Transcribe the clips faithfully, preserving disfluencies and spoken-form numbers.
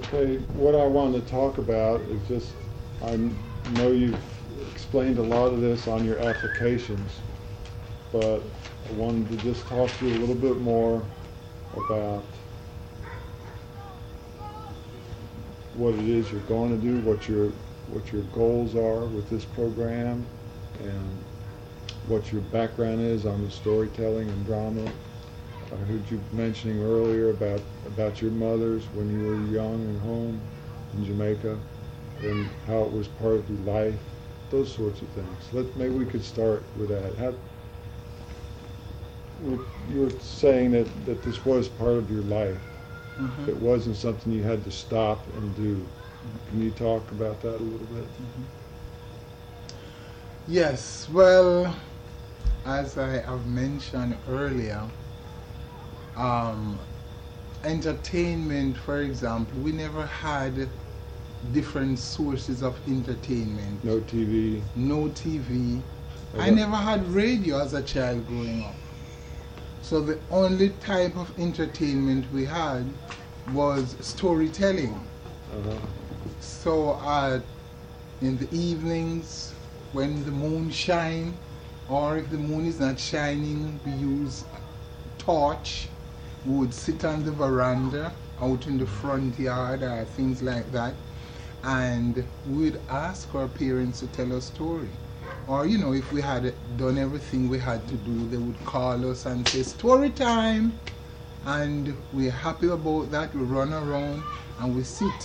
Okay, what I wanted to talk about is just, I know you've explained a lot of this on your applications, but I wanted to just talk to you a little bit more about what it is you're going to do, what your what your goals are with this program, and what your background is on the storytelling and drama. I heard you mentioning earlier about about your mothers when you were young and home in Jamaica, and how it was part of your life, those sorts of things. Let maybe we could start with that. How, you were saying that, that this was part of your life. Mm-hmm. It wasn't something you had to stop and do. Mm-hmm. Can you talk about that a little bit? Mm-hmm. Yes, well, as I have mentioned earlier, um, entertainment, for example, we never had different sources of entertainment. No T V. No T V. Okay. I never had radio as a child growing up. So the only type of entertainment we had was storytelling. Uh-huh. So uh, in the evenings, when the moon shines, or if the moon is not shining, we use a torch. We would sit on the veranda, out in the front yard, or things like that, and we would ask our parents to tell a story. Or, you know, if we had done everything we had to do, they would call us and say, story time. And we're happy about that. We run around and we sit.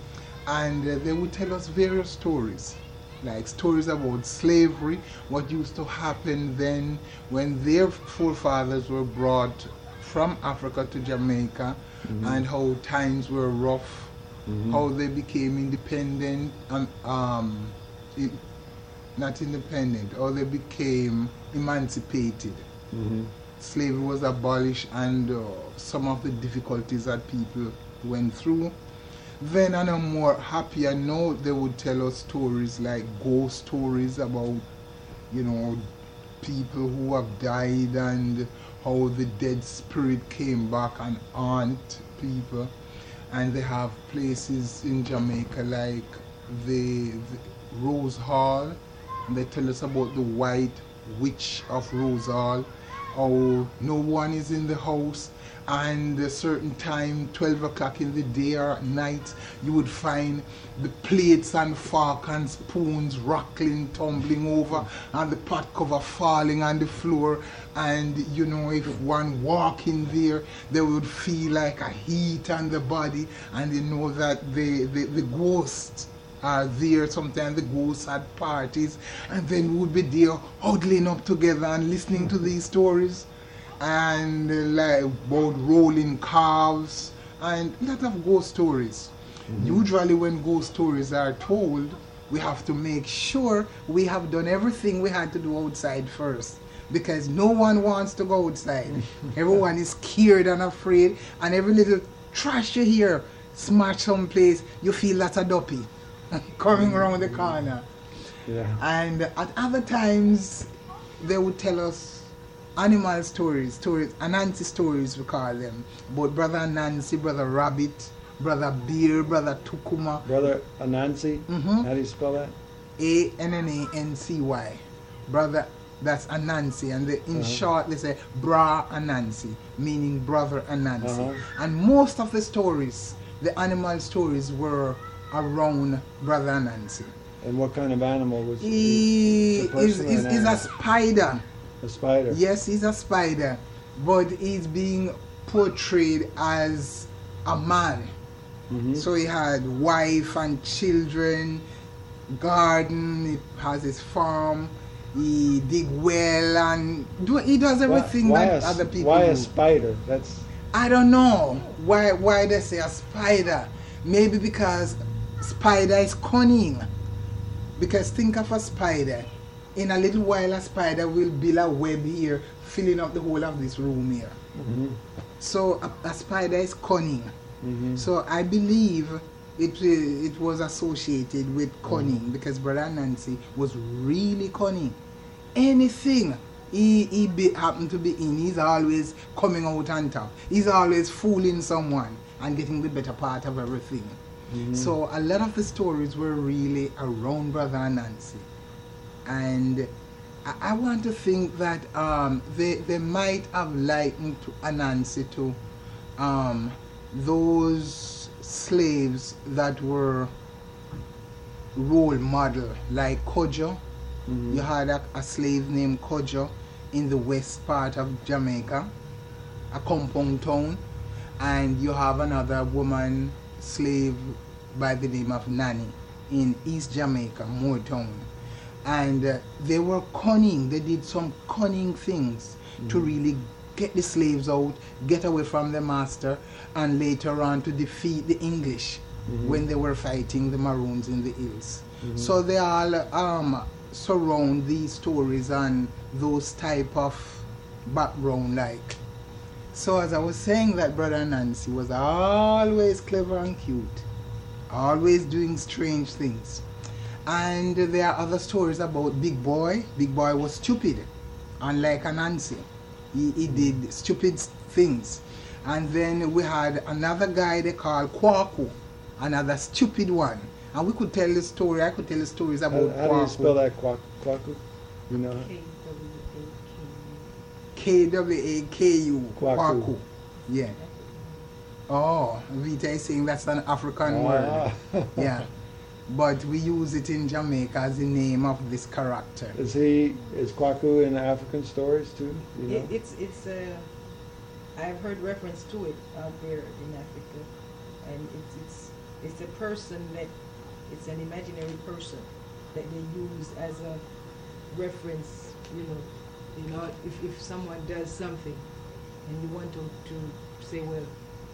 And uh, they would tell us various stories, like stories about slavery, what used to happen then when their forefathers were brought from Africa to Jamaica, mm-hmm. and how times were rough, mm-hmm. how they became independent, and um, it, not independent, or they became emancipated. Mm-hmm. Slavery was abolished, and uh, some of the difficulties that people went through. Then on a more happier note, they would tell us stories like ghost stories about, you know, people who have died and how the dead spirit came back and haunt people. And they have places in Jamaica like the, the Rose Hall. And they tell us about the White Witch of Rose Hall, how no one is in the house, and a certain time, twelve o'clock in the day or at night, you would find the plates and fork and spoons rattling, tumbling over, and the pot cover falling on the floor. And you know, if one walk in there, they would feel like a heat on the body, and you know that the, the, the ghosts are there. Sometimes the ghosts had parties, and then we would be there huddling up together and listening to these stories, and uh, like about rolling calves and a lot of ghost stories. Mm-hmm. Usually when ghost stories are told, we have to make sure we have done everything we had to do outside first, because no one wants to go outside. Everyone is scared and afraid, and every little trash you hear smash someplace, you feel that's a duppy coming around the corner. Yeah. And at other times, they would tell us animal stories, stories, Anansi stories we call them, about Brother Anansi, Brother Rabbit, Brother Bear, Brother Tukuma. Brother Anansi? Mm-hmm. How do you spell that? A N N A N C Y. Brother, that's Anansi, and they, in uh-huh. short they say Bra Anansi, meaning Brother Anansi. Uh-huh. And most of the stories, the animal stories, were around Brother Anansi. And what kind of animal was he? Is is is a spider. A spider? Yes, he's a spider, but he's being portrayed as a man. Mm-hmm. So he had wife and children, garden, he has his farm, he dig well, and do, he does everything why, why that a, other people why do. Why a spider? That's I don't know why why they say a spider. Maybe because spider is cunning. Because think of a spider. In a little while, a spider will build a web here, filling up the whole of this room here. Mm-hmm. So a, a spider is cunning. Mm-hmm. So I believe it it was associated with cunning, mm-hmm. because Brother Nancy was really cunning. Anything he, he be, happened to be in, he's always coming out on top. He's always fooling someone and getting the better part of everything. Mhm. So a lot of the stories were really around Brother Anansi. And I, I want to think that um, they, they might have likened to Anansi to um, those slaves that were role model, like Kojo. Mhm. You had a, a slave named Kojo in the west part of Jamaica, a compound town, and you have another woman slave by the name of Nanny in East Jamaica, Moortown. And uh, they were cunning, they did some cunning things to Mhm. really get the slaves out, get away from the master, and later on to defeat the English Mhm. when they were fighting the Maroons in the hills. Mhm. So they all um, surround these stories and those type of background like. So as I was saying, that Brother Nancy was always clever and cute, always doing strange things. And there are other stories about Big Boy. Big Boy was stupid, unlike Anansi. He, he did stupid things. And then we had another guy they called Kwaku, another stupid one. And we could tell the story, I could tell the stories How, about how do you Kwaku. spell that, Kwak- Kwaku? You know? K W A K U. Kwaku. Kwaku. Yeah. Oh, Vita is saying that's an African word. Ah. Yeah. But we use it in Jamaica as the name of this character. Is he, is Kwaku in African stories too? You know? It, it's it's uh, I've heard reference to it out there in Africa, and it's it's it's a person that it's an imaginary person that they use as a reference. You know, you know if if someone does something, and you want to to say, well,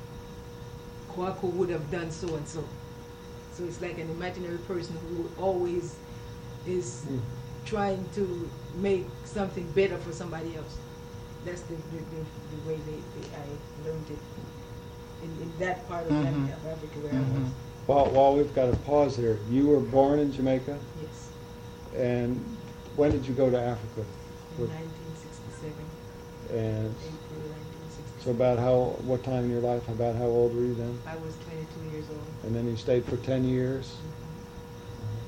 Kwaku would have done so and so. So it's like an imaginary person who always is Mm. trying to make something better for somebody else. That's the the, the, the way they, they I learned it in, in that part of, Mhm. Africa, of Africa where I Mhm. was. While, while we've got a pause here, you were born in Jamaica, Yes, and when did you go to Africa? in What- nineteen sixty-seven, And April nineteen sixty-seven. so about how, what time in your life, about how old were you then? I was twenty-two years old. And then you stayed for ten years? Mhm.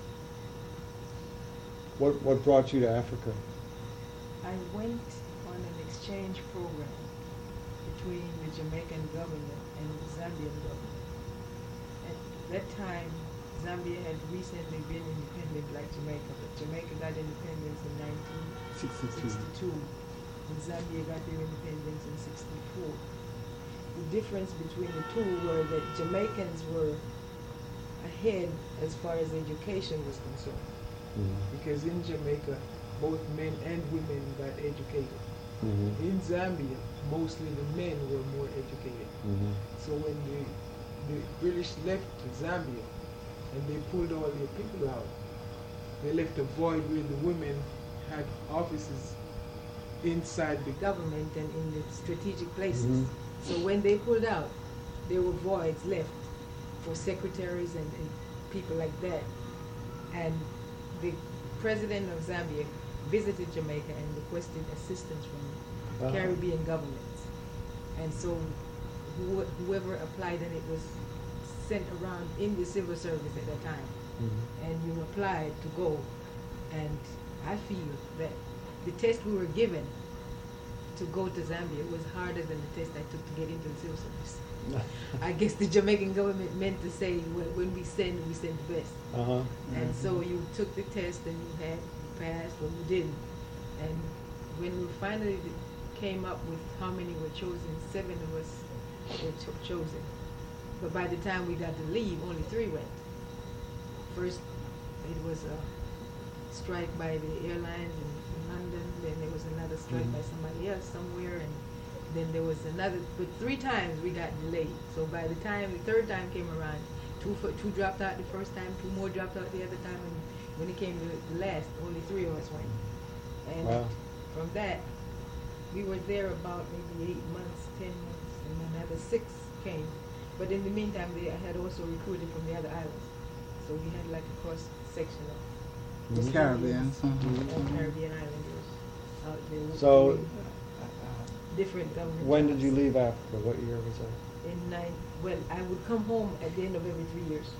What, what brought you to Africa? I went on an exchange program between the Jamaican government and the Zambian government. At that time, Zambia had recently been independent like Jamaica, but Jamaica got independence in nineteen sixty-two, and Zambia got their independence in sixty-four. The difference between the two were that Jamaicans were ahead as far as education was concerned, because in Jamaica, both men and women got educated. Mm-hmm. In Zambia, mostly the men were more educated. Mm-hmm. So when the, the British left Zambia and they pulled all their people out, they left a void where the women had offices inside the government and in the strategic places. Mhm. So when they pulled out, there were voids left for secretaries and, and people like that. And the president of Zambia visited Jamaica and requested assistance from Ah. Caribbean governments. And so who, whoever applied, and it was sent around in the civil service at that time, Mm-hmm. and you applied to go. And I feel that the test we were given to go to Zambia was harder than the test I took to get into the civil service. I guess the Jamaican government meant to say, when, when we send, we send the best. Uh-huh. And so you took the test and you had passed or you didn't. And when we finally came up with how many were chosen, seven of us were cho- chosen. But by the time we got to leave, only three went. First, it was a strike by the airlines in, in London. Then there was another strike Mhm. by somebody else somewhere, and then there was another. But three times we got delayed. So by the time the third time came around, two fo- two dropped out the first time, two more dropped out the other time, and when it came to the last, only three of us went. And Wow. from that, we were there about maybe eight months, ten months, and another six came. But in the meantime, they had also recruited from the other islands. So we had like a cross section of Mhm. The Caribbean. and Mhm. Caribbean islanders out there. with So, the- different government When did jobs. you leave Africa? What year was that? In nine, well, I would come home at the end of every three years.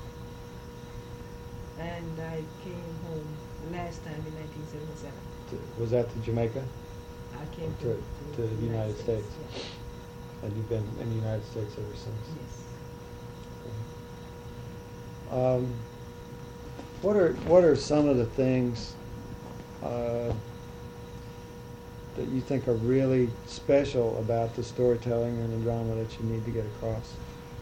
And I came home last time in nineteen seventy-seven. To- Was that to Jamaica? I came To- to, to the United States. Yes. And you've been in the United States ever since? Yes. Um, what are what are some of the things uh, that you think are really special about the storytelling and the drama that you need to get across?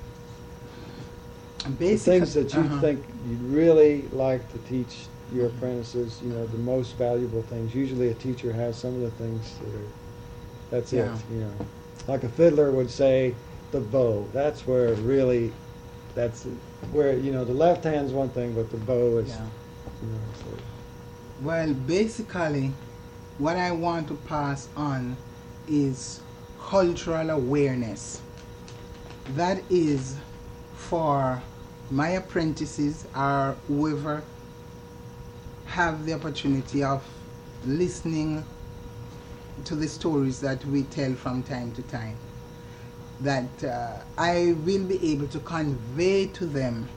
Basically, the things that you uh-huh. think you'd really like to teach your apprentices, you know, the most valuable things. Usually a teacher has some of the things that are, that's Yeah. it, you know. Like a fiddler would say, the bow. That's where really, that's where, you know, the left hand's one thing, but the bow is, Yeah. you know, so. Well, basically, what I want to pass on is cultural awareness. That is for my apprentices or whoever have the opportunity of listening to the stories that we tell from time to time, that uh, I will be able to convey to them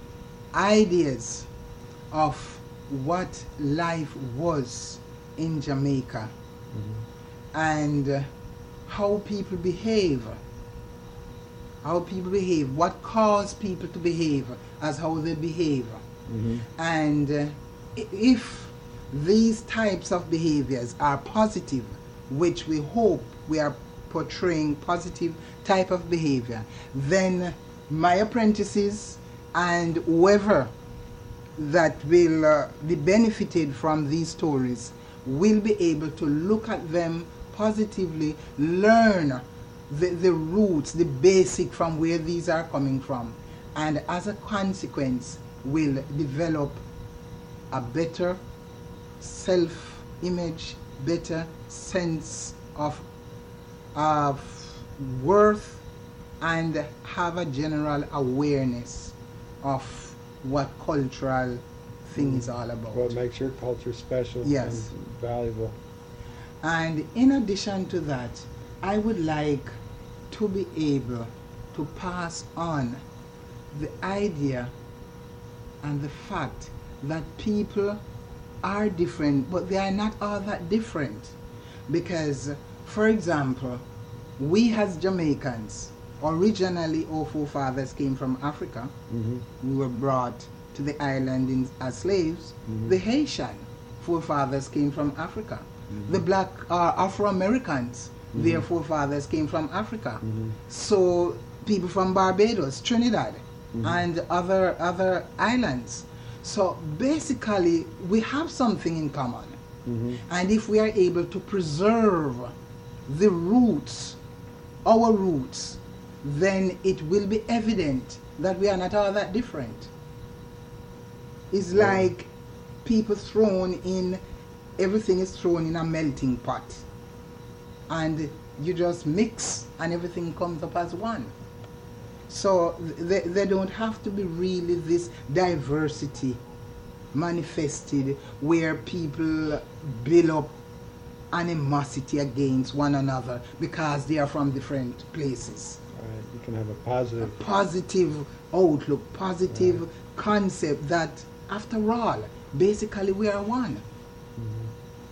ideas of what life was in Jamaica Mhm. and uh, how people behave, how people behave, what caused people to behave as how they behave. Mhm. And uh, i- if these types of behaviors are positive, which we hope we are portraying positive type of behavior, then my apprentices and whoever that will uh, be benefited from these stories will be able to look at them positively, learn the, the roots, the basic from where these are coming from, and as a consequence will develop a better self-image, better sense of, of worth, and have a general awareness of what cultural thing is all about. What makes your culture special Yes. and valuable. And in addition to that, I would like to be able to pass on the idea and the fact that people are different, but they are not all that different. Because, for example, we as Jamaicans, originally our forefathers came from Africa. Mhm. We were brought to the island in, as slaves. Mhm. The Haitian forefathers came from Africa. Mhm. The black uh, Afro-Americans, their Mhm. forefathers came from Africa. Mhm. So people from Barbados, Trinidad, Mhm. and other other islands. So basically, we have something in common. Mhm. And if we are able to preserve the roots, our roots, then it will be evident that we are not all that different. It's Yeah. like people thrown in, everything is thrown in a melting pot. And you just mix and everything comes up as one. So th- they, they don't have to be really this diversity manifested where people build up animosity against one another because they are from different places. Right. You can have a A positive. positive outlook, positive Right. concept that after all, basically we are one. Mhm.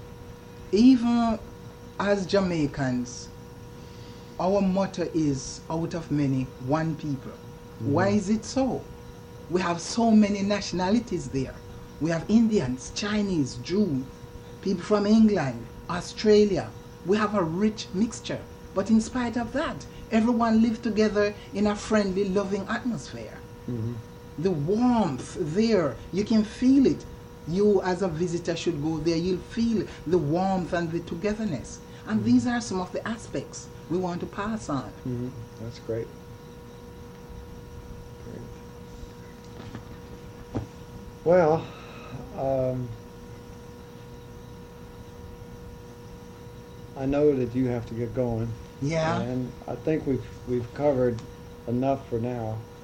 Even as Jamaicans, our motto is out of many, one people. Mhm. Why is it so? We have so many nationalities there. We have Indians, Chinese, Jews, people from England, Australia. We have a rich mixture. But in spite of that, everyone lives together in a friendly, loving atmosphere. Mhm. The warmth there, you can feel it. You as a visitor should go there, you'll feel the warmth and the togetherness. And Mhm. these are some of the aspects we want to pass on. Mhm. That's great. Great. Well, um, I know that you have to get going. Yeah. And I think we've we've covered enough for now.